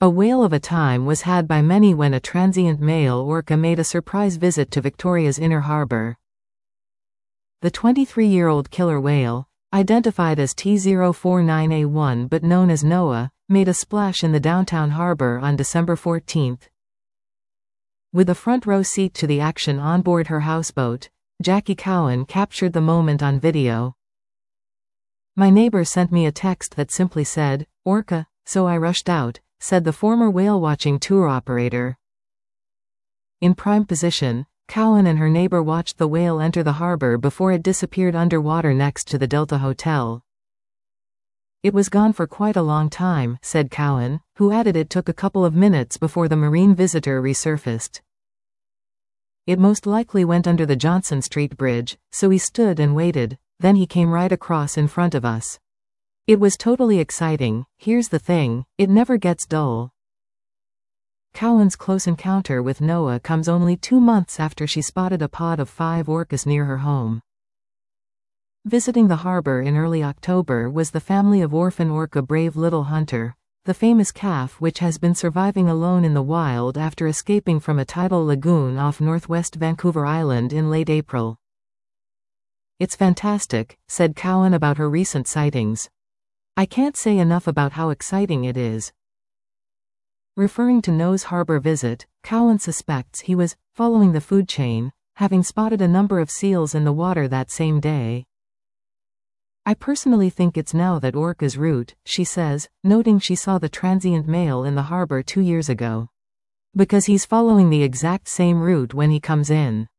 A whale of a time was had by many when a transient male orca made a surprise visit to Victoria's Inner Harbour. The 23-year-old killer whale, identified as T049A1 but known as Noah, made a splash in the downtown harbour on December 14. With a front row seat to the action on board her houseboat, Jackie Cowan captured the moment on video. "My neighbor sent me a text that simply said, 'Orca,' so I rushed out," said the former whale-watching tour operator. In prime position, Cowan and her neighbor watched the whale enter the harbor before it disappeared underwater next to the Delta Hotel. "It was gone for quite a long time," said Cowan, who added it took a couple of minutes before the marine visitor resurfaced. "It most likely went under the Johnson Street Bridge, so we stood and waited, then he came right across in front of us. It was totally exciting. Here's the thing, it never gets dull." Cowan's close encounter with Noah comes only 2 months after she spotted a pod of 5 orcas near her home. Visiting the harbor in early October was the family of orphan orca Brave Little Hunter, the famous calf which has been surviving alone in the wild after escaping from a tidal lagoon off northwest Vancouver Island in late April. "It's fantastic," said Cowan about her recent sightings. "I can't say enough about how exciting it is." Referring to Noah's harbor visit, Cowan suspects he was following the food chain, having spotted a number of seals in the water that same day. "I personally think it's now that orca's route," she says, noting she saw the transient male in the harbor 2 years ago. "Because he's following the exact same route when he comes in."